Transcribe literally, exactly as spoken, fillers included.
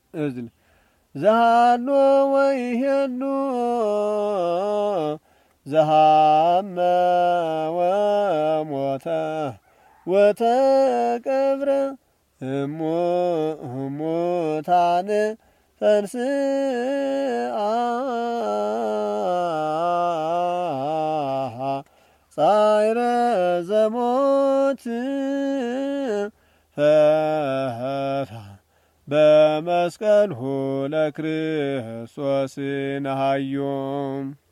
እዝል ዘሃሎ ወይሄሉ ዘሃመ ወሞተ ወተቀብረ እሙታን ተንሥአ ጻዕረ ዘሞት ፈታ በመስቀልሁ ለክርስቶስ ነሃዮም